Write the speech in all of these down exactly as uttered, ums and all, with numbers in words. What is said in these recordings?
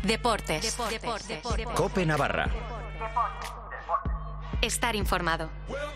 Deportes. Deportes. Deportes. COPE Navarra. Estar informado.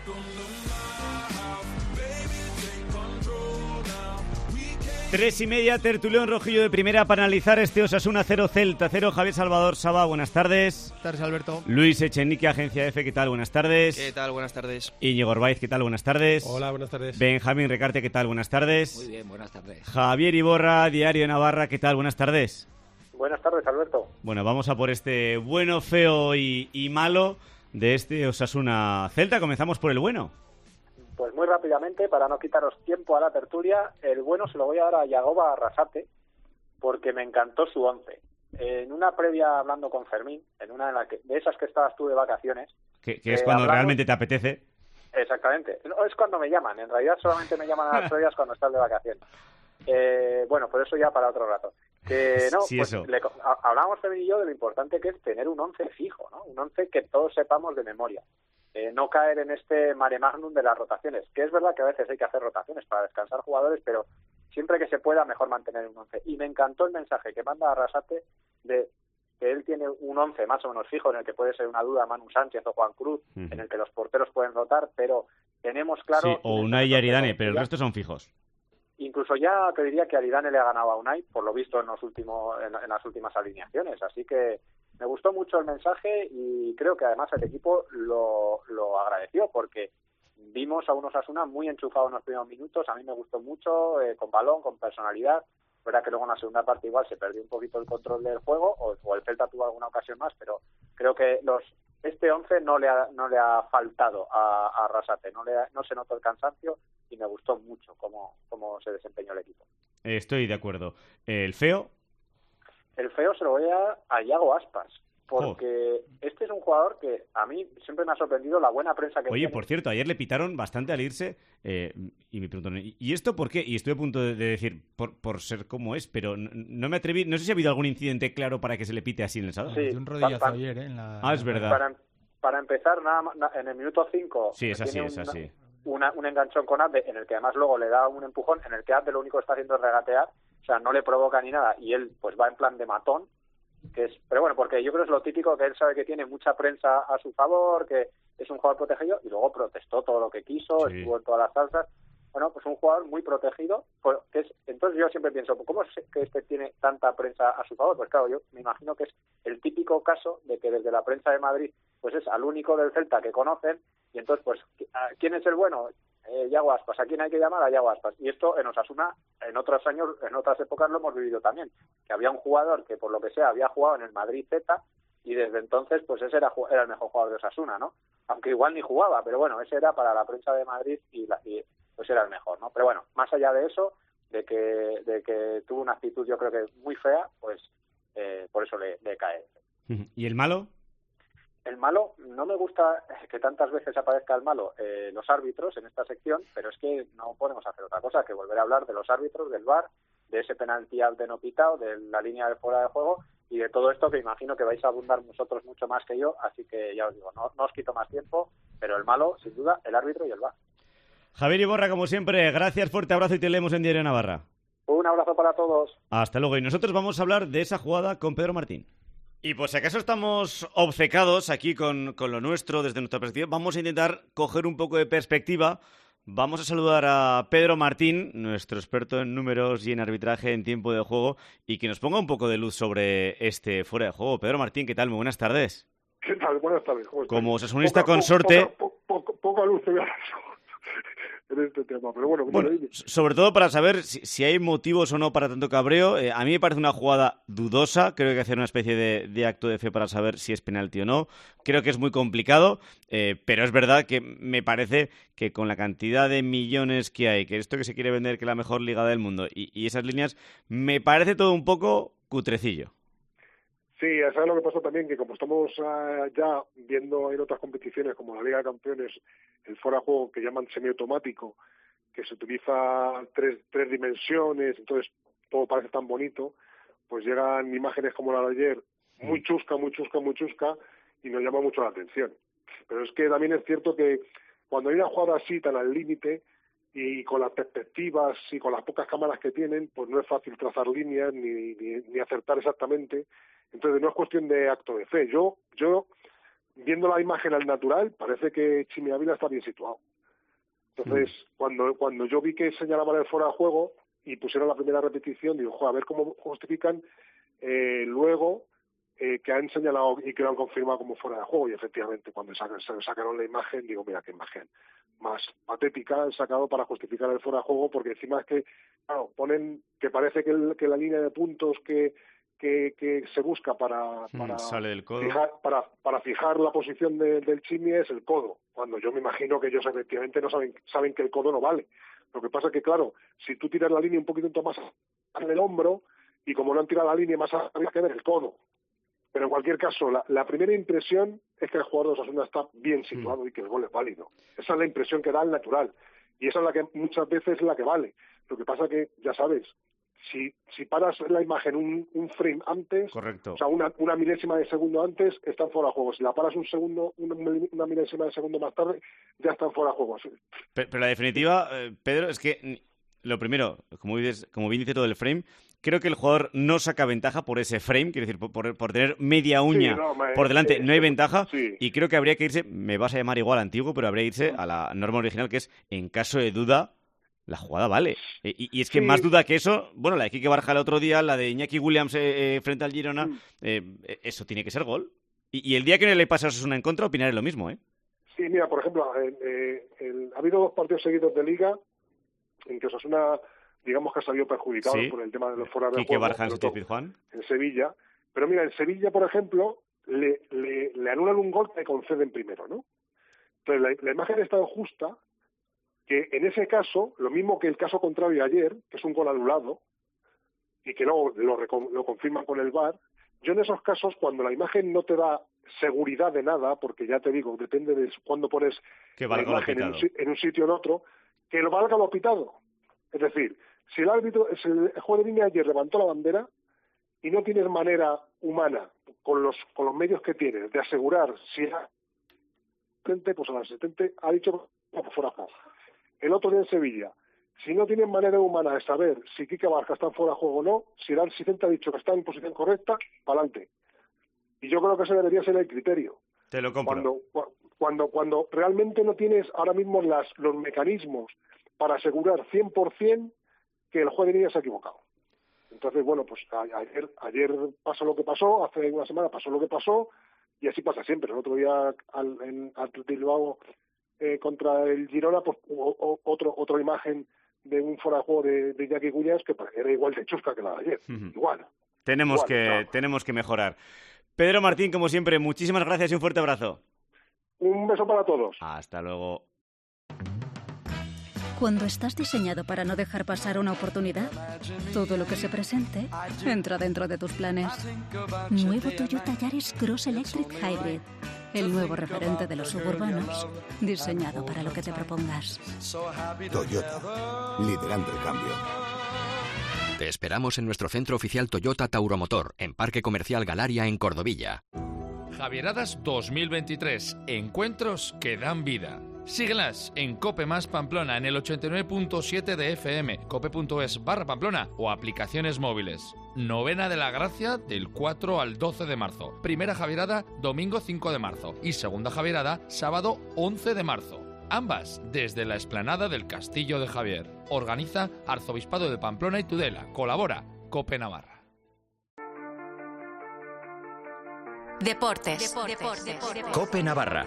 Tres y media, tertulión rojillo de primera para analizar este Osasuna cero Celta cero. Javier Salvador Saba, buenas tardes. Buenas tardes, Alberto. Luis Echenique, Agencia F, ¿qué tal? Buenas tardes. ¿Qué tal? Buenas tardes. Íñigo Orbaiz, ¿qué tal? Buenas tardes. Hola, buenas tardes. Benjamín Recarte, ¿qué tal? Buenas tardes. Muy bien, buenas tardes. Javier Iborra, Diario de Navarra, ¿qué tal? Buenas tardes. Buenas tardes, Alberto. Bueno, vamos a por este bueno, feo y, y malo de este Osasuna Celta. Comenzamos por el bueno. Pues muy rápidamente, para no quitaros tiempo a la tertulia, el bueno se lo voy a dar a Yagoba Arrasate, porque me encantó su once. En una previa hablando con Fermín, en una de, la que, de esas que estabas tú de vacaciones... Que, que es eh, cuando hablamos... realmente te apetece. Exactamente. No, es cuando me llaman. En realidad solamente me llaman a las previas cuando estás de vacaciones. Eh, bueno, por eso ya para otro rato. Que no, sí, pues eso. Le, hablábamos Fermín y yo de lo importante que es tener un once fijo, ¿no? Un once que todos sepamos de memoria. Eh, no caer en este mare magnum de las rotaciones, que es verdad que a veces hay que hacer rotaciones para descansar jugadores, pero siempre que se pueda mejor mantener un once. Y me encantó el mensaje que manda Arrasate de que él tiene un once más o menos fijo en el que puede ser una duda Manu Sánchez o Juan Cruz, uh-huh. en el que los porteros pueden rotar, pero tenemos claro... Sí, o Unai y Aridane, pero el resto son fijos. Incluso ya te diría que Aridane le ha ganado a Unai, por lo visto en, los últimos, en, en las últimas alineaciones, así que me gustó mucho el mensaje y creo que además el equipo lo, lo agradeció, porque vimos a un Osasuna muy enchufado en los primeros minutos, a mí me gustó mucho, eh, con balón, con personalidad. Verdad que luego en la segunda parte igual se perdió un poquito el control del juego, o, o el Celta tuvo alguna ocasión más, pero creo que los este once no le ha, no le ha faltado a, a Arrasate, no, le ha, no se notó el cansancio y me gustó mucho cómo, cómo se desempeñó el equipo. Estoy de acuerdo. ¿El feo? El feo se lo voy a dar a Iago Aspas, porque oh. este es un jugador que a mí siempre me ha sorprendido la buena prensa que Oye, tiene. Por cierto, ayer le pitaron bastante al irse eh, y me preguntaron, ¿y esto por qué? Y estoy a punto de, de decir, por, por ser como es, pero no, no me atreví, no sé si ha habido algún incidente claro para que se le pite así en el sábado. Sí, un rodillazo pa, pa, ayer, ¿eh? En la, ah, es verdad. Para, para empezar, nada más, en el minuto cinco sí, es así, tiene es un, así. Una, un enganchón con Abde, en el que además luego le da un empujón, en el que Abde lo único que está haciendo es regatear, o sea, no le provoca ni nada, y él pues va en plan de matón, que es, pero bueno, porque yo creo que es lo típico, que él sabe que tiene mucha prensa a su favor, que es un jugador protegido, y luego protestó todo lo que quiso, sí. Estuvo en todas las salsas. Bueno, pues un jugador muy protegido, pues, que es, entonces yo siempre pienso, ¿cómo es que este tiene tanta prensa a su favor? Pues claro, yo me imagino que es el típico caso de que desde la prensa de Madrid, pues es al único del Celta que conocen, y entonces, pues, ¿quién es el bueno? Eh, Iago Aspas. ¿A quién hay que llamar? A Iago Aspas. Y esto en Osasuna, en otros años, en otras épocas lo hemos vivido también, que había un jugador que por lo que sea había jugado en el Madrid Z y desde entonces pues ese era, era el mejor jugador de Osasuna, ¿no? Aunque igual ni jugaba, pero bueno, ese era para la prensa de Madrid y, la, y pues era el mejor, ¿no? Pero bueno, más allá de eso, de que de que tuvo una actitud yo creo que muy fea, pues eh, por eso le, le cae. ¿Y el malo? El malo, no me gusta que tantas veces aparezca el malo, eh, los árbitros en esta sección, pero es que no podemos hacer otra cosa que volver a hablar de los árbitros, del V A R, de ese penalti de no pitado, de la línea de fuera de juego y de todo esto que imagino que vais a abundar vosotros mucho más que yo, así que ya os digo, no, no os quito más tiempo, pero el malo, sin duda, el árbitro y el V A R. Javier Iborra, como siempre, gracias, fuerte abrazo y te leemos en Diario Navarra. Un abrazo para todos. Hasta luego, y nosotros vamos a hablar de esa jugada con Pedro Martín. Y pues si acaso estamos obcecados aquí con, con lo nuestro, desde nuestra perspectiva, vamos a intentar coger un poco de perspectiva. Vamos a saludar a Pedro Martín, nuestro experto en números y en arbitraje en tiempo de juego, y que nos ponga un poco de luz sobre este fuera de juego. Pedro Martín, ¿qué tal? Muy buenas tardes. ¿Qué tal? Buenas tardes. ¿Cómo estás? Como osasunista poca, consorte... Poca, poca, poca luz te voy a dar en este tema, pero bueno... bueno sobre todo para saber si, si hay motivos o no para tanto cabreo. Eh, a mí me parece una jugada dudosa, creo que hay que hacer una especie de, de acto de fe para saber si es penalti o no. Creo que es muy complicado, eh, pero es verdad que me parece que con la cantidad de millones que hay, que esto que se quiere vender que es la mejor liga del mundo, y, y esas líneas, me parece todo un poco cutrecillo. Sí, ¿sabes lo que pasa también? Que como estamos uh, ya viendo en otras competiciones como la Liga de Campeones, el fuera de juego que llaman semiautomático, que se utiliza tres, tres dimensiones, entonces todo parece tan bonito, pues llegan imágenes como la de ayer, muy chusca, muy chusca, muy chusca, y nos llama mucho la atención. Pero es que también es cierto que cuando hay una jugada así tan al límite, y con las perspectivas y con las pocas cámaras que tienen, pues no es fácil trazar líneas ni, ni, ni acertar exactamente. Entonces no es cuestión de acto de fe. Yo, yo viendo la imagen al natural, parece que Chimi Ávila está bien situado. Entonces, mm. cuando cuando yo vi que señalaban el fuera de juego y pusieron la primera repetición, digo, joder, a ver cómo justifican eh, luego eh, que han señalado y que lo han confirmado como fuera de juego. Y efectivamente, cuando sacan, sacaron la imagen, digo, mira qué imagen más patética han sacado para justificar el fuera de juego, porque encima es que, claro, ponen que parece que, el, que la línea de puntos que Que, que se busca para para, Sale del codo. Fijar, para para fijar la posición de, del Chimi es el codo, cuando yo me imagino que ellos efectivamente no saben saben que el codo no vale. Lo que pasa es que, claro, si tú tiras la línea un poquito más en el hombro, y como no han tirado la línea más habría que ver el codo. Pero en cualquier caso, la, la primera impresión es que el jugador de Osasuna está bien situado mm. y que el gol es válido. Esa es la impresión que da el natural, y esa es la que muchas veces es la que vale. Lo que pasa es que, ya sabes, Si, si paras la imagen un, un frame antes, correcto, o sea, una, una milésima de segundo antes, están fuera de juego. Si la paras un segundo, una, una milésima de segundo más tarde, ya están fuera de juego. Pero, pero la definitiva, eh, Pedro, es que lo primero, como, dices, como bien dice todo el frame, creo que el jugador no saca ventaja por ese frame, quiero decir, por, por, por tener media uña sí, no, me, por delante, eh, no hay ventaja, sí. Y creo que habría que irse, me vas a llamar igual antiguo, pero habría que irse a la norma original, que es, en caso de duda, la jugada vale. Y, y es que sí. Más duda que eso, bueno, la de Quique Barja el otro día, la de Iñaki Williams eh, eh, frente al Girona, mm. eh, eso tiene que ser gol. Y, y el día que no le pase a Osasuna en contra, opinaré lo mismo, ¿eh? Sí, mira, por ejemplo, eh, eh, el, ha habido dos partidos seguidos de Liga en que Osasuna, digamos que ha salido perjudicado sí. por el tema de los fuera de Quique juego. Barja en Juan. En Sevilla. Pero mira, en Sevilla, por ejemplo, le, le, le anulan un gol que conceden primero, ¿no? Entonces, la, la imagen está justa, que en ese caso, lo mismo que el caso contrario ayer, que es un gol anulado, y que luego lo, lo, lo confirman con el V A R, yo en esos casos, cuando la imagen no te da seguridad de nada, porque ya te digo, depende de cuándo pones que la imagen en un, en un sitio o en otro, que lo valga lo pitado. Es decir, si el árbitro, si el juez de línea ayer levantó la bandera y no tienes manera humana, con los con los medios que tienes, de asegurar si el asistente, pues el asistente ha dicho que fuera juego. El otro día en Sevilla, si no tienen manera humana de saber si Quique Barja está fuera de juego o no, si el asistente ha dicho que está en posición correcta, para adelante. Y yo creo que ese debería ser el criterio. Te lo compro. Cuando, cuando, cuando realmente no tienes ahora mismo las, los mecanismos para asegurar cien por ciento que el juez de línea se ha equivocado. Entonces, bueno, pues ayer, ayer pasó lo que pasó, hace una semana pasó lo que pasó, y así pasa siempre. El otro día al, en Athletic Bilbao eh, contra el Girona, pues hubo o, otro, otra imagen de un fuera de juego de, de Iñaki Williams que era igual de chusca que la de ayer. Uh-huh. Igual. Tenemos, igual, que, no. tenemos que mejorar. Pedro Martín, como siempre, muchísimas gracias y un fuerte abrazo. Un beso para todos. Hasta luego. Cuando estás diseñado para no dejar pasar una oportunidad, todo lo que se presente entra dentro de tus planes. Nuevo Toyota Yaris Cross Electric Hybrid. El nuevo referente de los suburbanos, diseñado para lo que te propongas. Toyota, liderando el cambio. Te esperamos en nuestro centro oficial Toyota Tauromotor, en Parque Comercial Galaria, en Cordovilla. Javieradas dos mil veintitrés. Encuentros que dan vida. Síguelas en Cope Más Pamplona en el ochenta y nueve punto siete de F M, cope.es barra Pamplona o aplicaciones móviles. Novena de la Gracia del cuatro al doce de marzo. Primera Javierada domingo cinco de marzo y segunda Javierada sábado once de marzo. Ambas desde la explanada del Castillo de Javier. Organiza Arzobispado de Pamplona y Tudela. Colabora Cope Navarra. Deportes. Deportes. Deportes. Cope Navarra.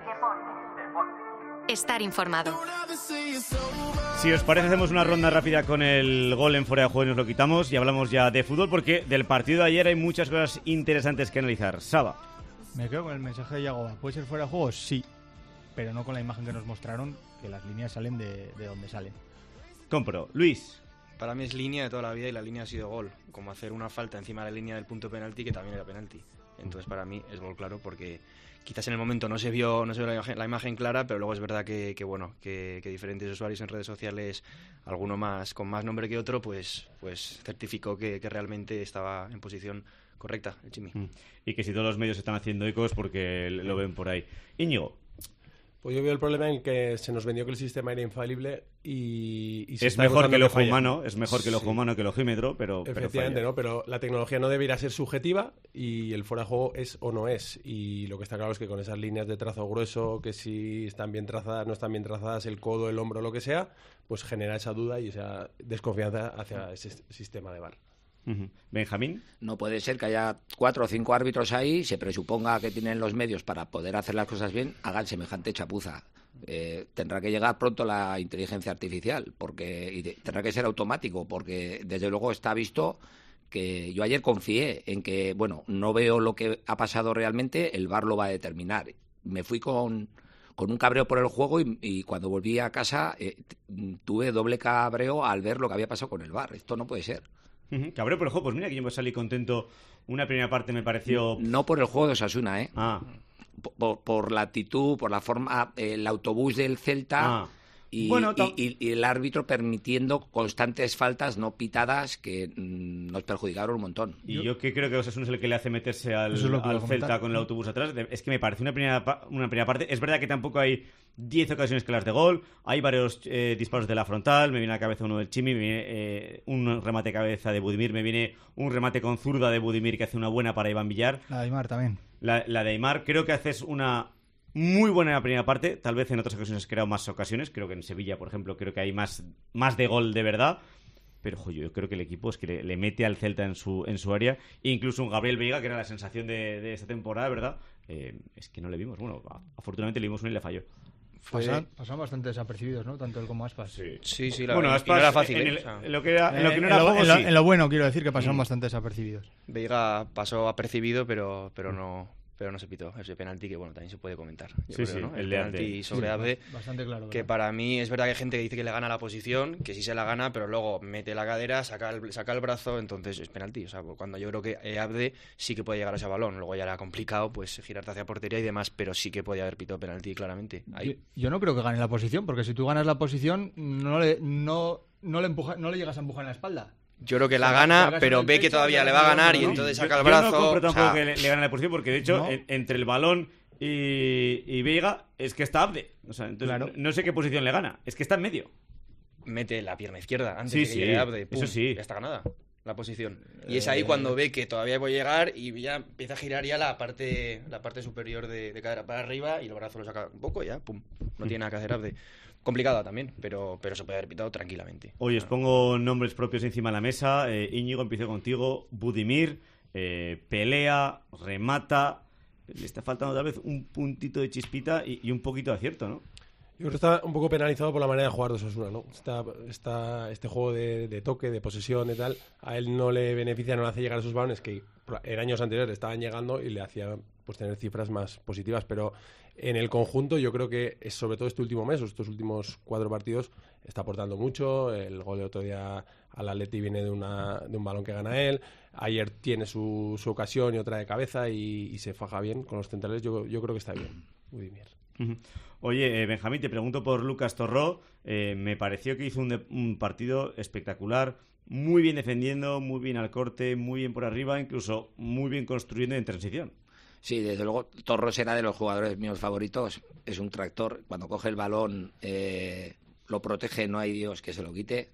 Estar informado. Si os parece, hacemos una ronda rápida con el gol en fuera de juego y nos lo quitamos y hablamos ya de fútbol, porque del partido de ayer hay muchas cosas interesantes que analizar. Saba. Me quedo con el mensaje de Yagoba. ¿Puede ser fuera de juego? Sí, pero no con la imagen que nos mostraron, que las líneas salen de, de donde salen. Compro. Luis. Para mí es línea de toda la vida y la línea ha sido gol, como hacer una falta encima de la línea del punto penalti, que también era penalti. Entonces para mí es gol claro, porque quizás en el momento no se vio no se vio la imagen, la imagen clara, pero luego es verdad que, que bueno que, que diferentes usuarios en redes sociales, alguno más con más nombre que otro, pues pues certificó que, que realmente estaba en posición correcta el Chimi. Y que si todos los medios están haciendo ecos porque lo ven por ahí. Íñigo. Pues yo veo el problema en que se nos vendió que el sistema era infalible y, y se es está mejor que el que ojo falla. humano, es mejor que el ojo Sí. humano que el ojímetro, pero Efectivamente, pero ¿no? Pero la tecnología no debería ser subjetiva y el fuera de juego es o no es. Y lo que está claro es que con esas líneas de trazo grueso, que si están bien trazadas, no están bien trazadas, el codo, el hombro, lo que sea, pues genera esa duda y esa desconfianza hacia ese sistema de V A R. Uh-huh. Benjamín. No puede ser que haya cuatro o cinco árbitros ahí, se presuponga que tienen los medios para poder hacer las cosas bien, hagan semejante chapuza. Eh, tendrá que llegar pronto la inteligencia artificial porque y de, tendrá que ser automático, porque desde luego está visto que yo ayer confié en que, bueno, no veo lo que ha pasado realmente, el V A R lo va a determinar. Me fui con... con un cabreo por el juego y, y cuando volví a casa eh, tuve doble cabreo al ver lo que había pasado con el V A R. Esto no puede ser. Uh-huh. Cabreo por el juego, pues mira que yo me salí contento. Una primera parte me pareció... No por el juego de Osasuna, ¿eh? Ah. Por, por la actitud, por la forma, el autobús del Celta... Ah. Y, bueno, y, y, y el árbitro permitiendo constantes faltas no pitadas que mmm, nos perjudicaron un montón. Y yo, yo que creo que Osasuna es el que le hace meterse al, es al Celta con el autobús atrás. Es que me parece una primera, una primera parte. Es verdad que tampoco hay diez ocasiones claras de gol. Hay varios eh, disparos de la frontal. Me viene a la cabeza uno del Chimi, me viene eh, un remate de cabeza de Budimir, me viene un remate con zurda de Budimir que hace una buena para Iván Villar. La de Aimar también. La, la de Aimar. Creo que haces una... muy buena en la primera parte, tal vez en otras ocasiones he creado más ocasiones, creo que en Sevilla, por ejemplo, creo que hay más, más de gol de verdad, pero jo, yo creo que el equipo es que le, le mete al Celta en su, en su área, e incluso un Gabriel Veiga, que era la sensación de, de esta temporada, ¿verdad? Eh, es que no le vimos, bueno, afortunadamente le vimos uno y le falló. Fue... Pasaron, pasaron bastante desapercibidos, ¿no? Tanto él como Aspas. Sí, sí, sí la, bueno, Aspas no era fácil. En, ¿eh? el, O sea, en lo que era, en lo que no eh, era en, lo, juego, en, lo, sí. en lo bueno, quiero decir que pasaron Mm. bastante desapercibidos. Veiga pasó apercibido, pero, pero no... pero no se pitó ese penalti que bueno también se puede comentar yo sí, creo, sí, ¿no? el, el de penalti Abde. sobre Sí, Abde bastante claro, que ¿verdad? Para mí es verdad que hay gente que dice que le gana la posición, que sí se la gana, pero luego mete la cadera, saca el, saca el brazo, entonces es penalti. O sea, cuando yo creo que Abde sí que puede llegar a ese balón, luego ya era complicado pues girarte hacia portería y demás, pero sí que podía haber pitado penalti claramente. Ahí. Yo, yo no creo que gane la posición, porque si tú ganas la posición no le no no le empuja, no le llegas a empujar en la espalda. Yo creo que la gana, pero ve que todavía le va a ganar y entonces saca el brazo. Yo no compro tampoco o sea, que le, le gane la posición, porque de hecho, ¿no? en, entre el balón y, y Veiga, es que está Abde. O sea, entonces Claro. no, no sé qué posición le gana. Es que está en medio. mete la pierna izquierda antes Sí, de que sí, llegue Abde, pum, eso sí. ya está ganada la posición. Y es ahí cuando ve que todavía puede llegar y ya empieza a girar ya la parte la parte superior de, de cadera para arriba y el brazo lo saca un poco y ya, pum, no tiene nada que hacer Abde. Complicada también, pero, pero se puede haber pitado tranquilamente. Oye, os pongo nombres propios encima de la mesa. Eh, Íñigo, empiezo contigo. Budimir, eh, pelea, remata. Le está faltando tal vez un puntito de chispita y, y un poquito de acierto, ¿no? Yo creo que está un poco penalizado por la manera de jugar de Osasuna, ¿no? Está, está este juego de, de toque, de posesión y tal, a él no le beneficia, no le hace llegar a esos balones que en años anteriores estaban llegando y le hacían pues tener cifras más positivas, pero en el conjunto yo creo que es sobre todo este último mes, o estos últimos cuatro partidos, está aportando mucho. El gol de otro día al Atleti viene de, una, de un balón que gana él. Ayer tiene su, su ocasión y otra de cabeza y, y se faja bien con los centrales. Yo, yo creo que está bien, Budimir. Uh-huh. Oye, eh, Benjamín, te pregunto por Lucas Torró. Eh, me pareció que hizo un, de, un partido espectacular, muy bien defendiendo, muy bien al corte, muy bien por arriba, incluso muy bien construyendo en transición. Sí, desde luego Torros era de los jugadores míos favoritos. Es un tractor. Cuando coge el balón eh, lo protege, no hay Dios que se lo quite.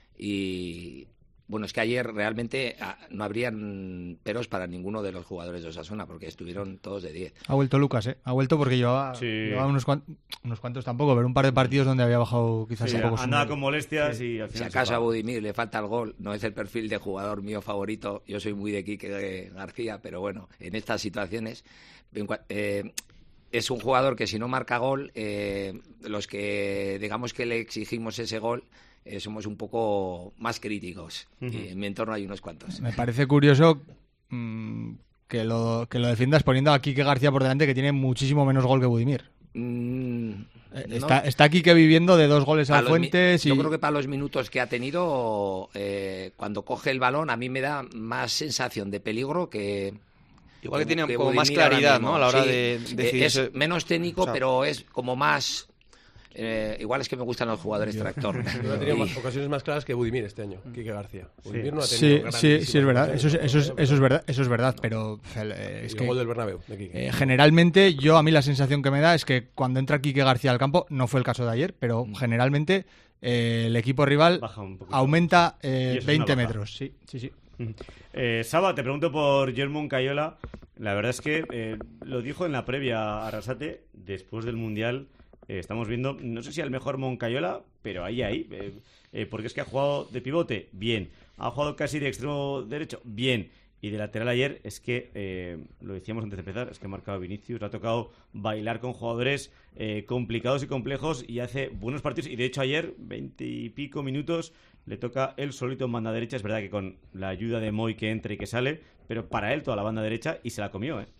Y bueno, es que ayer realmente no habrían peros para ninguno de los jugadores de Osasuna porque estuvieron todos de diez. Ha vuelto Lucas, ¿eh? Ha vuelto porque llevaba, Sí. llevaba unos, cuantos, unos cuantos tampoco, pero un par de partidos donde había bajado quizás Sí, un poco su andaba nivel. con molestias Sí. y al Si final acaso se a va. Budimir le falta el gol, no es el perfil de jugador mío favorito. Yo soy muy de Quique García, pero bueno, en estas situaciones eh, es un jugador que si no marca gol, eh, los que digamos que le exigimos ese gol, eh, somos un poco más críticos. Uh-huh. Y en mi entorno hay unos cuantos. Me parece curioso mmm, que, lo, que lo defiendas poniendo a Quique García por delante, que tiene muchísimo menos gol que Budimir. Mm, está, no. está Quique viviendo de dos goles a los Fuentes. Mi- y... Yo creo que para los minutos que ha tenido, eh, cuando coge el balón, a mí me da más sensación de peligro que... Igual que tiene que como más Budimir ahora claridad, mismo. ¿no? A la hora Sí, de eh, decidir. es menos técnico, O sea, pero es como más... Eh, igual es que me gustan los jugadores tractor. No ha tenido más ocasiones más claras que Budimir este año, Quique García. Budimir no ha Sí, tenido sí, sí, es verdad. Eso es, eso es, eso es verdad, eso es verdad. Pero eh, es el que gol del Bernabéu, de Quique. Eh, generalmente, yo a mí la sensación que me da es que cuando entra Quique García al campo, no fue el caso de ayer, pero mm. generalmente eh, el equipo rival aumenta eh, veinte metros. Sí, sí, sí. Eh, Saba, te pregunto por Guillermo Moncayola. La verdad es que eh, lo dijo en la previa a Arrasate, después del Mundial. Eh, estamos viendo, no sé si al mejor Moncayola, pero ahí, ahí. Eh, eh, porque es que ha jugado de pivote, bien. Ha jugado casi de extremo derecho, bien. Y de lateral ayer, es que, eh, lo decíamos antes de empezar, es que ha marcado Vinicius, le ha tocado bailar con jugadores eh, complicados y complejos y hace buenos partidos. Y de hecho ayer, veinte y pico minutos, le toca él solito en banda derecha. Es verdad que con la ayuda de Moy que entra y que sale, pero para él toda la banda derecha y se la comió, ¿eh?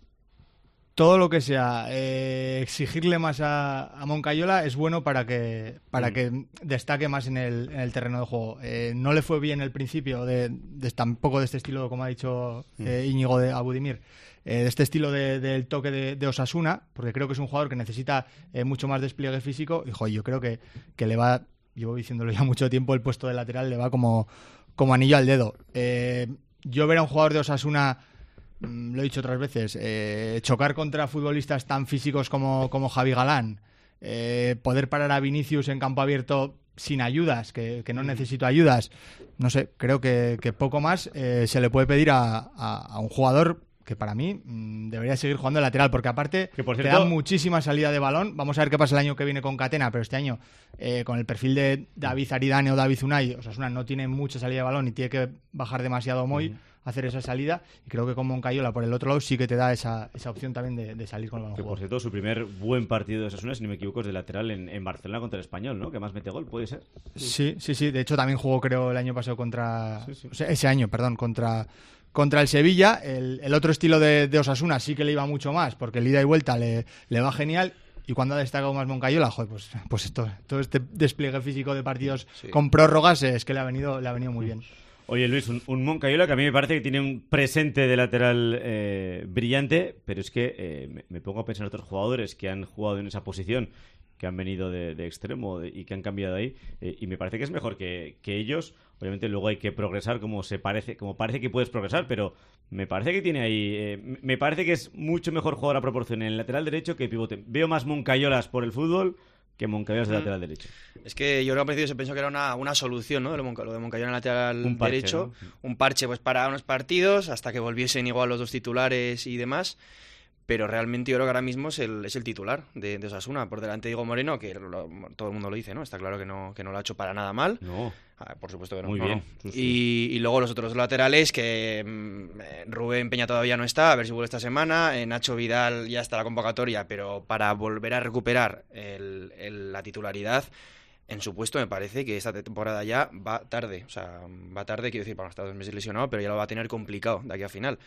Todo lo que sea eh, exigirle más a, a Moncayola es bueno para que para mm. que destaque más en el, en el terreno de juego. Eh, no le fue bien el principio de, de tampoco de este estilo, como ha dicho eh, Íñigo de Abudimir, eh, de este estilo del de, de toque de, de Osasuna, porque creo que es un jugador que necesita eh, mucho más despliegue físico y joder, yo creo que, que le va, llevo diciéndolo ya mucho tiempo, el puesto de lateral le va como, como anillo al dedo. Eh, yo ver a un jugador de Osasuna, lo he dicho otras veces, eh, chocar contra futbolistas tan físicos como, como Javi Galán, eh, poder parar a Vinicius en campo abierto sin ayudas, que, que no necesito ayudas, no sé, creo que, que poco más eh, se le puede pedir a, a, a un jugador que para mí mmm, debería seguir jugando de lateral, porque aparte que por cierto, te da muchísima salida de balón. Vamos a ver qué pasa el año que viene con Catena, pero este año eh, con el perfil de David Aridane o David Unai, Osasuna no tiene mucha salida de balón y tiene que bajar demasiado Moy, uh-huh. hacer esa salida, y creo que con Moncayola por el otro lado sí que te da esa, esa opción también de, de salir con el balón. Que por cierto, su primer buen partido de Osasuna, si no me equivoco, es de lateral en, en Barcelona contra el Español, ¿no? Que más mete gol, ¿puede ser? Sí, sí, sí. De hecho también jugó, creo, el año pasado contra... Sí, sí. O sea, ese año, perdón, contra... Contra el Sevilla. El, el otro estilo de, de Osasuna sí que le iba mucho más, porque el ida y vuelta le, le va genial. Y cuando ha destacado más Moncayola, joder, pues, pues esto, todo este despliegue físico de partidos sí. con prórrogas es que le ha venido, le ha venido muy bien. Oye, Luis, un, un Moncayola que a mí me parece que tiene un presente de lateral eh, brillante, pero es que eh, me, me pongo a pensar en otros jugadores que han jugado en esa posición, que han venido de, de extremo de, y que han cambiado ahí, eh, y me parece que es mejor que, que ellos. Obviamente luego hay que progresar como se parece, como parece que puedes progresar, pero me parece que tiene ahí, eh, me parece que es mucho mejor jugador a proporción en el lateral derecho que pivote. Veo más Moncayolas por el fútbol que Moncayolas de mm. lateral derecho. Es que yo creo que al principio se pensó que era una, una solución, ¿no? Lo de, Monca, lo de Moncayola en el lateral un parche, derecho, ¿no? Un parche pues para unos partidos hasta que volviesen igual los dos titulares y demás. Pero realmente yo creo que ahora mismo es el, es el titular de, de Osasuna. Por delante de Diego Moreno, que lo, todo el mundo lo dice, ¿no? Está claro que no, que no lo ha hecho para nada mal. No. Ah, por supuesto que no. Muy no, bien. No. Y, y luego los otros laterales, que mmm, Rubén Peña todavía no está, a ver si vuelve esta semana. Eh, Nacho Vidal ya está la convocatoria, pero para volver a recuperar el, el, la titularidad, en su puesto me parece que esta temporada ya va tarde. O sea, va tarde, quiero decir, para estar dos meses lesionado, pero ya lo va a tener complicado de aquí a final.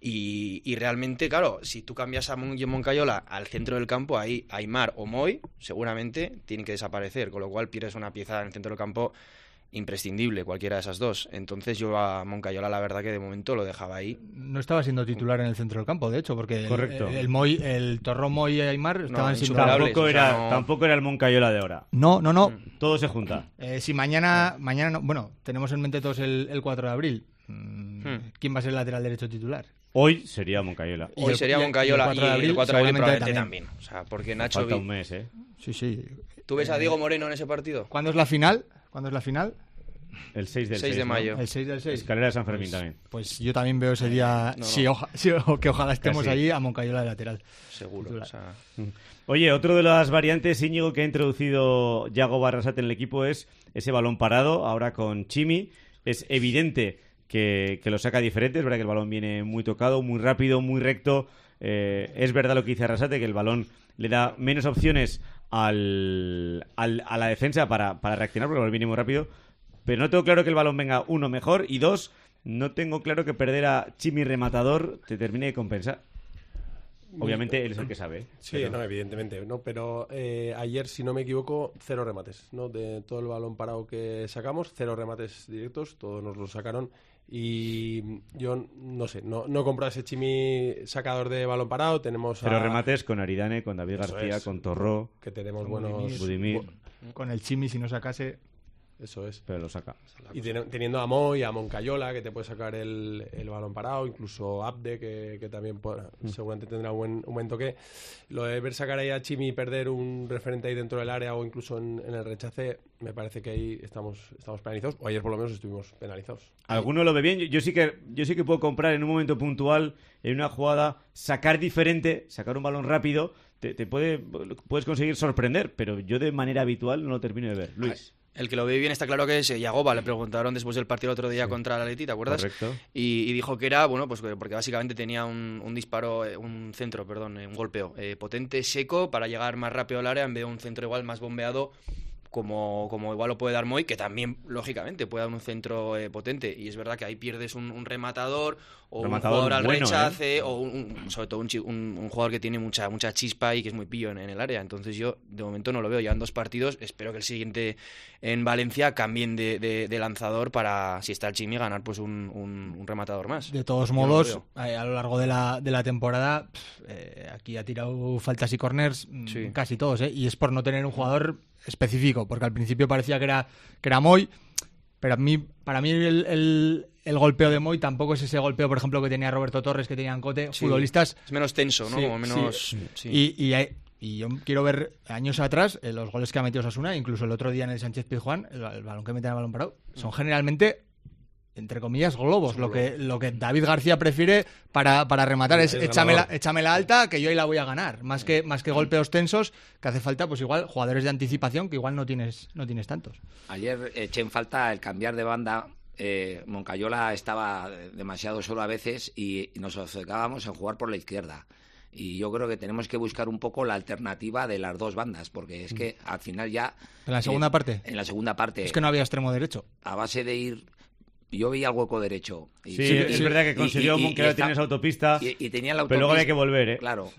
Y, y realmente, claro, si tú cambias a Mon- Moncayola al centro del campo, ahí Aimar o Moy seguramente tienen que desaparecer, con lo cual pierdes una pieza en el centro del campo imprescindible, cualquiera de esas dos. Entonces yo a Moncayola la verdad que de momento lo dejaba ahí. No estaba siendo titular en el centro del campo, de hecho, porque el, el, el, Moy, el Torrón Moy y Aimar estaban no, siendo... Tampoco, o era, sea, no... tampoco era el Moncayola de ahora. No, no, no. Todo se junta. Eh, si mañana, no. mañana no, bueno, tenemos en mente todos el, el cuatro de abril. Hmm. ¿Quién va a ser el lateral derecho titular? Hoy sería Moncayola. Hoy sería Moncayola y el cuatro de abril, y el cuatro de abril probablemente también. también. O sea, porque Nacho... Falta un mes, ¿eh? Sí, sí. ¿Tú ves a Diego Moreno en ese partido? ¿Cuándo es la final? ¿Cuándo es la final? El seis del seis de mayo. ¿No? El seis del seis. Escalera de San Fermín pues, también. Pues yo también veo ese día, no, no. Sí, oja, sí, que ojalá estemos Casi. allí, a Moncayola de lateral. Seguro. O sea... Oye, otro de las variantes, Íñigo, que ha introducido Yago Barrasate en el equipo es ese balón parado, ahora con Chimi. Es evidente que, que lo saca diferente, es verdad que el balón viene muy tocado, muy rápido, muy recto. Eh, es verdad lo que dice Arrasate, que el balón le da menos opciones al, al, a la defensa para, para reaccionar, porque el balón viene muy rápido. Pero no tengo claro que el balón venga, uno, mejor, y dos, no tengo claro que perder a Chimi rematador te termine de compensar. Obviamente él es el que sabe. Sí, pero... no, evidentemente, no, pero eh, ayer, si no me equivoco, cero remates, ¿no? De todo el balón parado que sacamos, cero remates directos, todos nos lo sacaron Y yo no sé, no, no compro a ese Chimi sacador de balón parado. Tenemos Pero a... remates con Aridane, con David Eso García, es. con Torró. Que tenemos Con buenos... Budimir. Budimir. Bu- Con el Chimi, si no sacase... Eso es. Pero lo saca. Y ten- teniendo a Moy, a Moncayola, que te puede sacar el, el balón parado, incluso Abde, que, que también puede- Mm. seguramente tendrá un buen, un buen toque. Lo de ver sacar ahí a Chimi y perder un referente ahí dentro del área o incluso en, en el rechace, me parece que ahí estamos, estamos penalizados. O ayer por lo menos estuvimos penalizados. ¿Alguno lo ve bien? Yo, yo sí que yo sí que puedo comprar en un momento puntual, en una jugada, sacar diferente, sacar un balón rápido, te, te puede puedes conseguir sorprender, pero yo de manera habitual no lo termino de ver. Luis. El que lo ve bien está claro que es Yagoba. Le preguntaron después del partido el otro día Sí. contra el Atleti, ¿te acuerdas? Correcto. Y, y dijo que era, bueno, pues porque básicamente tenía un, un disparo, eh, un centro, perdón, eh, un golpeo eh, potente, seco, para llegar más rápido al área en vez de un centro igual más bombeado, como, como igual lo puede dar Moy, que también, lógicamente, puede dar un centro eh, potente. Y es verdad que ahí pierdes un, un rematador o Rematador un jugador al bueno, rechace, ¿eh? o un, un- sobre todo un, chi- un, un jugador que tiene mucha mucha chispa y que es muy pillo en, en el área. Entonces yo, de momento, no lo veo. Llevan dos partidos. Espero que el siguiente en Valencia cambien de, de- de lanzador para, si está el Chimi, ganar pues un, un- un rematador más. De todos Yo no lo modos, veo. eh, a lo largo de la, de la temporada, pff, eh, aquí ha tirado faltas y corners mm, Sí. casi todos, ¿eh? Y es por no tener un jugador específico, porque al principio parecía que era, que era Moy, pero a mí, para mí el, el, el golpeo de Moy tampoco es ese golpeo, por ejemplo, que tenía Roberto Torres, que tenía Cote, Sí. futbolistas... Es menos tenso, ¿no? Sí, Como menos... sí. sí. Y, y, hay- y yo quiero ver años atrás eh, los goles que ha metido Osasuna, incluso el otro día en el Sánchez Pizjuán, el, el balón que meten al balón parado, son generalmente, entre comillas, globos. Lo que, lo que David García prefiere para, para rematar es Es échamela, ganador. échamela alta, que yo ahí la voy a ganar. Más que, más que golpeos tensos, que hace falta, pues igual, jugadores de anticipación, que igual no tienes, no tienes tantos. Ayer eché en falta el cambiar de banda. Eh, Moncayola estaba demasiado solo a veces y nos obcecábamos en jugar por la izquierda. Y yo creo que tenemos que buscar un poco la alternativa de las dos bandas, porque es que al final ya... ¿En la segunda eh, parte? En la segunda parte. Es que no había extremo derecho. A base de ir... Yo veía el hueco derecho. Y, Sí, es y- verdad que y- consiguió y- y- Moncayola y está- tener esa autopista, y, y tenía la pero luego había autopista- que volver, ¿eh? Claro.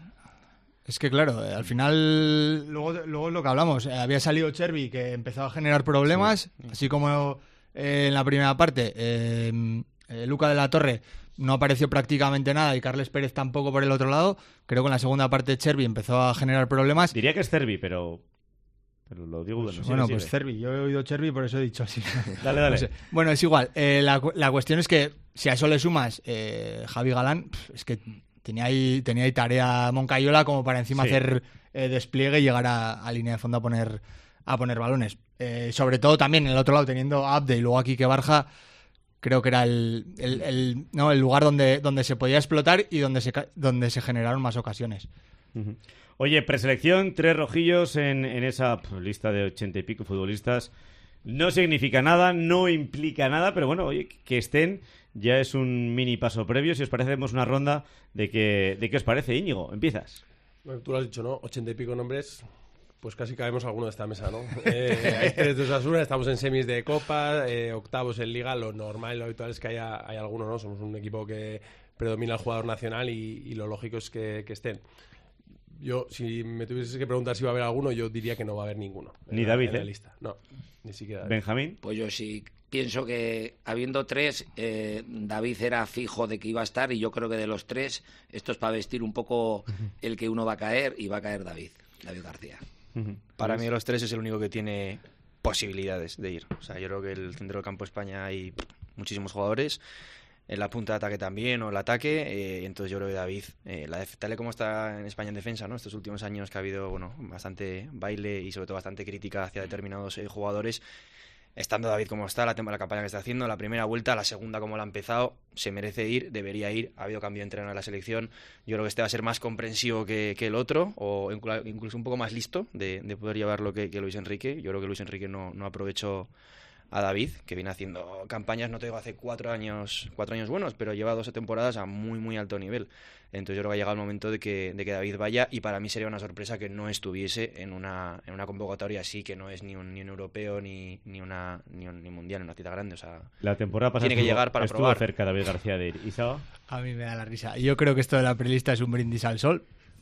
Es que claro, eh, al final, luego, luego es lo que hablamos, eh, había salido Chervi que empezó a generar problemas, así como eh, en la primera parte, eh, eh, Luca de la Torre no apareció prácticamente nada y Carles Pérez tampoco por el otro lado. Creo que en la segunda parte Chervi empezó a generar problemas. Diría que es Cervi, pero... Pero lo digo, bueno, Bueno, sigue, pues sigue. Cervi, yo he oído Chervi, por eso he dicho así. Dale, dale. No sé. Bueno, es igual. Eh, la, cu- la cuestión es que si a eso le sumas eh, Javi Galán, pf, es que tenía ahí, tenía ahí tarea Moncayola como para encima Sí. hacer eh, despliegue y llegar a, a línea de fondo a poner, a poner balones. Eh, sobre todo también en el otro lado, teniendo a Abde y luego aquí que Barja, creo que era el, el, el- no, el lugar donde, donde se podía explotar y donde se, ca- donde se generaron más ocasiones. Ujú. Oye, preselección, tres rojillos en, en esa pf, lista de ochenta y pico futbolistas. No significa nada, no implica nada, pero bueno, oye, que estén ya es un mini paso previo. Si os parece, hacemos una ronda de que, de qué os parece, Íñigo. Empiezas. Bueno, tú lo has dicho, ¿no? Ochenta y pico nombres, pues casi cabemos alguno de esta mesa, ¿no? Eh, hay tres de Osasuna, estamos en semis de Copa, eh, octavos en Liga, lo normal y lo habitual es que haya, haya alguno, ¿no? Somos un equipo que predomina el jugador nacional y, y lo lógico es que, que estén. Yo, si me tuvieses que preguntar si va a haber alguno, yo diría que no va a haber ninguno. en Ni la- David, en la ¿eh? lista. No, ni siquiera David. Benjamín. Pues yo sí pienso que habiendo tres, eh, David era fijo de que iba a estar y yo creo que de los tres, esto es para vestir un poco el que uno va a caer y va a caer David, David García. Para mí de los tres es el único que tiene posibilidades de ir. O sea, yo creo que el centro del campo de España hay muchísimos jugadores, en la punta de ataque también, o el ataque, eh, entonces yo creo que David, eh, la def- tal y como está en España en defensa, ¿no? Estos últimos años que ha habido, bueno, bastante baile y sobre todo bastante crítica hacia determinados eh, jugadores, estando David como está, la, tema- la campaña que está haciendo, la primera vuelta, la segunda como la ha empezado, se merece ir, debería ir, ha habido cambio de entrenador en la selección, yo creo que este va a ser más comprensivo que, que el otro, o inclu- incluso un poco más listo de, de poder llevarlo que, que Luis Enrique. Yo creo que Luis Enrique no, no aprovechó a David, que viene haciendo campañas, no te digo hace cuatro años, cuatro años buenos, pero lleva doce temporadas a muy, muy alto nivel. Entonces yo creo que ha llegado el momento de que, de que David vaya, y para mí sería una sorpresa que no estuviese en una, en una convocatoria así, que no es ni un, ni un europeo, ni, ni, una, ni un ni mundial, una cita grande. O sea, La temporada pasada tiene que estuvo- llegar para estuvo probar. cerca David García de ir. ¿Isaba? A mí me da la risa. Yo creo que esto de la prelista es un brindis al sol.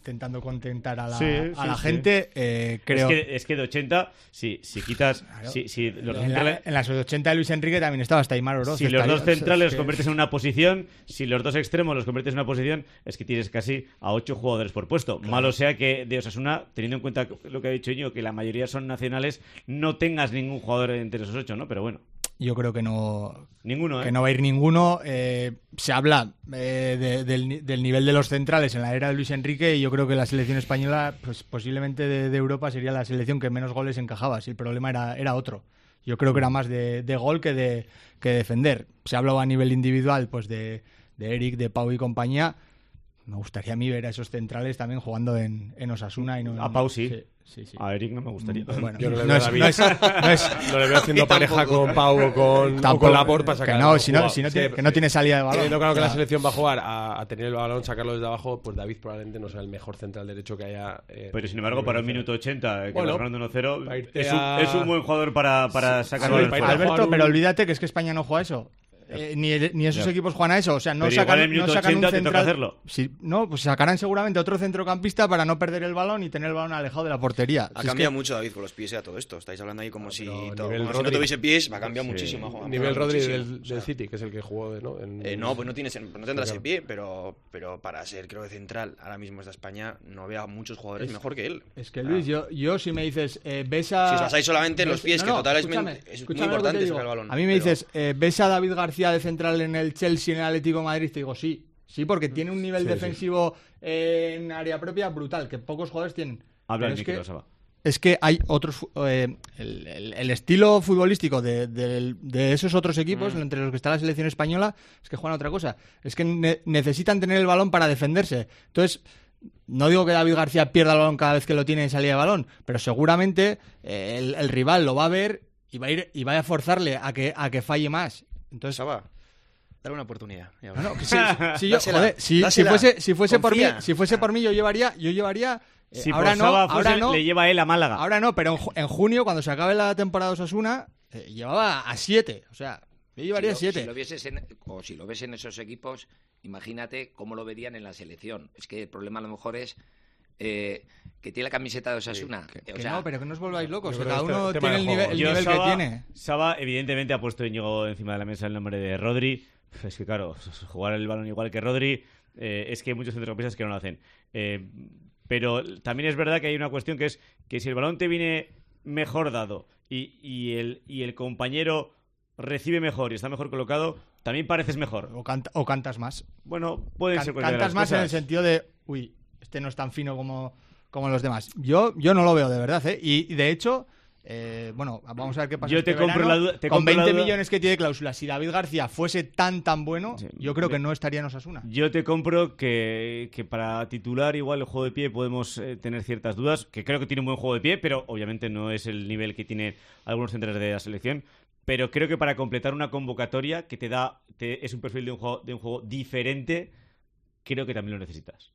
intentando contentar a la, Sí, a sí, la sí. gente. Eh, creo Es que, es que de ochenta, si, si quitas... Claro. Si, si los dos en, la, centrales, en las ochenta de Luis Enrique también estaba hasta Aimar Oroz. si los dos estaría- centrales los es que- conviertes en una posición, si los dos extremos los conviertes en una posición, es que tienes casi a ocho jugadores por puesto. Malo sea que de Osasuna, teniendo en cuenta lo que ha dicho Íñigo, que la mayoría son nacionales, no tengas ningún jugador entre esos ocho, ¿no? Pero bueno. Yo creo que no. Ninguno, ¿eh? Que no va a ir ninguno. Eh, se habla eh, de- del, ni- del nivel de los centrales en la era de Luis Enrique y yo creo que la selección española, pues posiblemente de, de Europa, sería la selección que menos goles encajaba. Si el problema era, era otro. Yo creo que era más de, de gol que de, que de defender. Se ha hablado a nivel individual pues de, de Eric, de Pau y compañía. Me gustaría a mí ver a esos centrales también jugando en, en Osasuna. Y no en- A Pau sí. sí, sí, sí. A Eric no me gustaría. Bueno, Yo no le no veo a es- David. no es- no es- No le veo haciendo pareja con Pau o con, o Tampoco- con Laporte para sacar que no, el si no, jugador. si no Es tiene- que no tiene salida de balón. Teniendo claro que la Claro. selección va a jugar a, a tener el balón, sacarlo desde abajo, pues David probablemente no sea el mejor central derecho que haya. eh, Pero sin embargo, para un minuto ochenta, eh, que Bueno, vas ganando uno cero, para irte es un, a- es un buen jugador para, para Sí, sacarlo sí, del para ir fuera. a Alberto, jugar un- pero olvídate que es que España no juega eso. Eh, ni, el- ni esos Ya. equipos juegan a eso. O sea, no Pero sacan, igual en el no minuto sacan un ochenta te toca central. hacerlo. Sí, no, pues sacarán seguramente otro centrocampista para no perder el balón y tener el balón alejado de la portería. Ha Si es cambiado que- mucho David con los pies y a todo esto. Estáis hablando ahí como si, pero todo- nivel como si no Rodri. tuviese pies, va a cambiar Sí. muchísimo. ha cambiado Nivel Rodri muchísimo, del, o sea, del City, que es el que jugó de, ¿no? En- Eh, no, pues no, tienes, no tendrás Claro. el pie, pero, pero para ser, creo que central, ahora mismo está España, no veo a muchos jugadores Es- mejor que él. Es que Luis, yo, yo si me dices, eh, ves a. Si os basáis solamente en los ves- pies, que totalmente escúchame, es muy escúchame lo que importante te digo. sacar el balón, A mí me pero- dices, eh, ¿ves a David García de central en el Chelsea, en el Atlético de Madrid? Te digo, sí. Sí, porque tiene un nivel Sí, sí. defensivo eh, en área propia brutal, que pocos jugadores tienen. Habla Pero el es micro, que- Saba. Es que hay otros. fu- eh, el, el- el estilo futbolístico de, del- de esos otros equipos, Mm. entre los que está la selección española, es que juegan a otra cosa. Es que ne- necesitan tener el balón para defenderse. Entonces, no digo que David García pierda el balón cada vez que lo tiene en salida de balón, pero seguramente eh, el, el rival lo va a ver y va a ir y va a forzarle a que, a que falle más. Entonces, Saba, dale una oportunidad. y ahora. no, no, que si, si yo, Dásela, joder, si, si dásela. fuese, si fuese por mí, Confía. si fuese por mí, yo llevaría, yo llevaría. eh, Si ahora por no, Saba fuese, ahora no. le lleva él a Málaga. Ahora no, pero en, ju- en junio, cuando se acabe la temporada de Osasuna, eh, llevaba a siete. O sea, yo llevaría si lo, siete. Si lo, vieses en, o si lo ves en esos equipos, imagínate cómo lo verían en la selección. Es que el problema a lo mejor es eh, que tiene la camiseta de Osasuna. Que o sea, no, pero que no os volváis locos. yo Que creo cada que este uno tema tiene de el juego. nivel, el Yo, nivel Saba, que tiene. Saba, evidentemente, ha puesto Íñigo encima de la mesa el nombre de Rodri. Es que, claro, jugar el balón igual que Rodri, eh, es que hay muchos centrocampistas que no lo hacen. Eh, pero también es verdad que hay una cuestión que es que si el balón te viene mejor dado y, y, el, y el compañero recibe mejor y está mejor colocado, también pareces mejor. O, canta- o cantas más. Bueno, puede Can- ser cualquiera de cantas las más en el cosas. sentido de, uy, este no es tan fino como, como los demás. Yo, yo no lo veo de verdad, ¿eh? Y, y de hecho, eh, bueno, vamos a ver qué pasa. Yo este te compro verano. la duda- te Con compro la veinte duda- millones que tiene cláusula, si David García fuese tan, tan bueno, Sí, yo creo me- que no estaría en Osasuna. Yo te compro que, que para titular igual el juego de pie podemos eh, tener ciertas dudas, que creo que tiene un buen juego de pie, pero obviamente no es el nivel que tiene algunos centrales de la selección. Pero creo que para completar una convocatoria que te da, te- es un perfil de un juego, de un juego diferente, creo que también lo necesitas.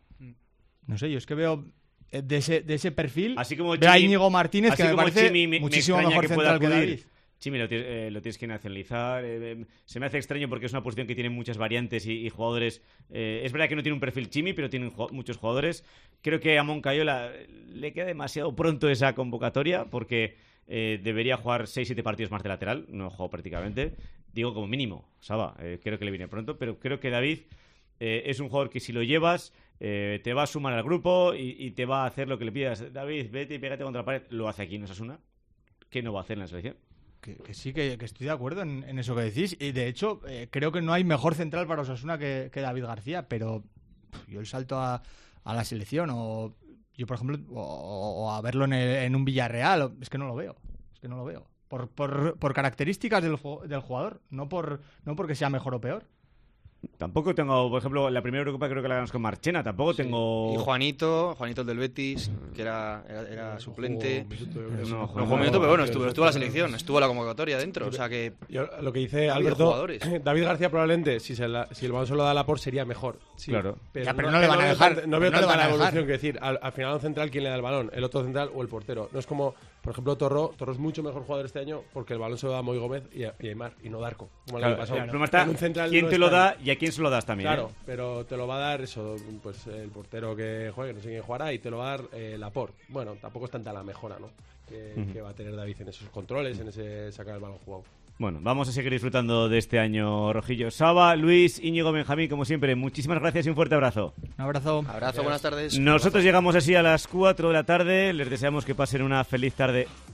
No sé, yo es que veo eh, de ese, de ese perfil, Así como veo a Chimi- Íñigo Martínez, que así me como parece Chimi me- me muchísimo extraña mejor que pueda central que acudir. David. Chimi lo, tienes- eh, lo tienes que nacionalizar. eh, eh, se me hace extraño porque es una posición que tiene muchas variantes y, y jugadores. eh, es verdad que no tiene un perfil Chimi, pero tiene ju- muchos jugadores. Creo que a Moncayola le queda demasiado pronto esa convocatoria porque eh, debería jugar seis siete partidos más de lateral. No juego prácticamente. Digo como mínimo, Saba. eh, creo que le viene pronto, pero creo que David eh, es un jugador que si lo llevas eh, te va a sumar al grupo y, y te va a hacer lo que le pidas. David, vete y pégate contra la pared. Lo hace aquí en Osasuna. ¿Qué no va a hacer en la selección? Que, que sí, que, que estoy de acuerdo en, en eso que decís. Y de hecho, eh, creo que no hay mejor central para Osasuna que, que David García, pero pff, yo el salto a, a la selección o yo, por ejemplo, o, o a verlo en, el- en un Villarreal, o- es que no lo veo. Es que no lo veo. Por, por, por características del, ju- del jugador, no, por, no porque sea mejor o peor. Tampoco tengo, por ejemplo, la primera Eurocopa creo que la ganamos con Marchena. Tampoco tengo. Y Juanito, Juanito el del Betis, que era, era, era suplente. Jugó- No, No jugó jugó minuto, pero bueno, estuvo, estuvo en la Sí. selección, estuvo en la convocatoria dentro. O sea que. Yo, lo que dice Ha habido Alberto, jugadores. David García probablemente, si, se la- si el balón se lo da a Laporte, sería mejor. Sí, Claro. Ya, pero no le van a veo dejar, tanta- pero No veo no le tanta van a la dejar. evolución que decir. Al, al final, un central, ¿quién le da el balón? ¿El otro central o el portero? No es como Por ejemplo, Torro, Torro es mucho mejor jugador este año porque el balón se lo da a Moy Gómez y a, y a Aimar, y no Darko. Como el Claro, año pasado. el problema está En un central quién no te lo está- da y a quién se lo das también. Claro, ¿eh? pero te lo va a dar eso, pues el portero que juegue, no sé quién jugará, y te lo va a dar eh, Laporte. Bueno, tampoco es tanta la mejora, ¿no? Que, Ujú. que va a tener David en esos controles, en ese sacar el balón jugado. Bueno, vamos a seguir disfrutando de este año rojillo. Saba, Luis, Íñigo, Benjamín, como siempre, muchísimas gracias y un fuerte abrazo. Un abrazo. Abrazo, buenas tardes. Nosotros llegamos así a las cuatro de la tarde. Les deseamos que pasen una feliz tarde